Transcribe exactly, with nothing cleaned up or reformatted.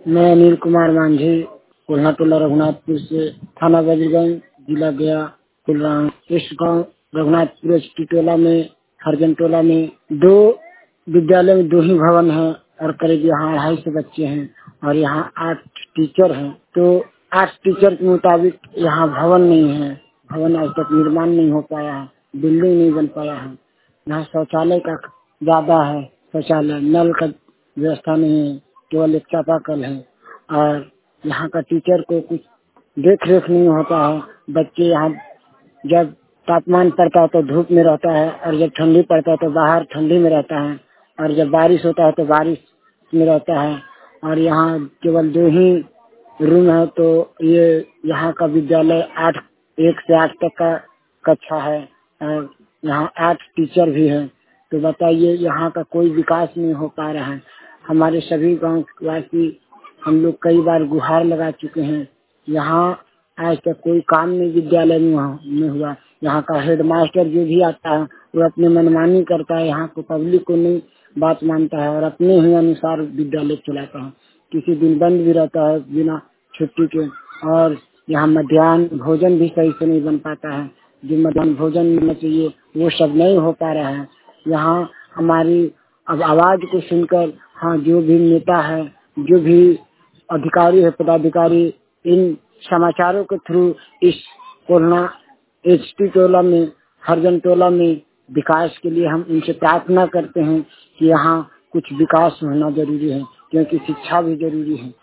मैं अनिल कुमार मांझी कोल्हा टोला रघुनाथपुर से थाना बजरगंज जिला गया कुलराम इस गाँव रघुनाथपुर एसटी टोला में हरजन टोला में दो विद्यालय में दो ही भवन है और करीब यहाँ अढ़ाई सौ बच्चे हैं और यहाँ आठ टीचर हैं। तो आठ टीचर के मुताबिक यहाँ भवन नहीं है, भवन आज तक निर्माण नहीं हो पाया है, बिल्डिंग नहीं बन पाया है। यहाँ शौचालय का ज्यादा है, शौचालय नल का व्यवस्था नहीं है, केवल एक चापाकल है और यहाँ का टीचर को कुछ देख रेख नहीं होता है। बच्चे यहाँ जब तापमान पड़ता है तो धूप में रहता है और जब ठंडी पड़ता है तो बाहर ठंडी में रहता है और जब बारिश होता है तो बारिश में रहता है और यहाँ केवल दो ही रूम है। तो ये यहाँ का विद्यालय आठ एक से आठ तक का कक्षा है और यहाँ आठ टीचर भी हैं। तो बताइए यहाँ का कोई विकास नहीं हो पा रहा है। हमारे सभी गाँव वासी हम लोग कई बार गुहार लगा चुके हैं, यहाँ आज तक कोई काम नहीं विद्यालय में में हुआ। यहाँ का हेडमास्टर जो भी आता है वो अपने मनमानी करता है, यहाँ को पब्लिक को नहीं बात मानता है और अपने ही अनुसार विद्यालय चलाता है। किसी दिन बंद भी रहता है बिना छुट्टी के और यहाँ मध्याह्न भोजन भी सही से नहीं बन पाता है। जो मध्याह्न भोजन मिलना चाहिए वो सब नहीं हो पा रहा है। यहाँ हमारी अब आवाज को सुनकर हाँ जो भी नेता है, जो भी अधिकारी है, पदाधिकारी इन समाचारों के थ्रू इस कोरोना एचटी टोला में हरजन टोला में विकास के लिए हम उनसे प्रार्थना करते हैं कि यहाँ कुछ विकास होना जरूरी है क्योंकि शिक्षा भी जरूरी है।